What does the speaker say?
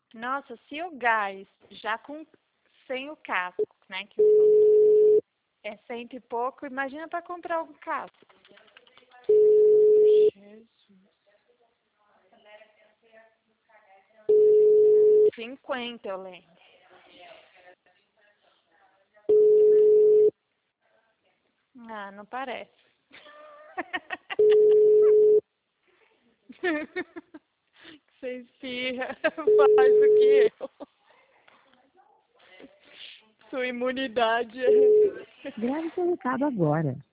Nossa, se o gás já sem o casco, né? Que é cento e pouco, imagina para comprar um casco. Jesus. 50, eu lembro. Ah, não parece. Você espirra, faz o que eu. Sua imunidade é... Grave seu recado agora.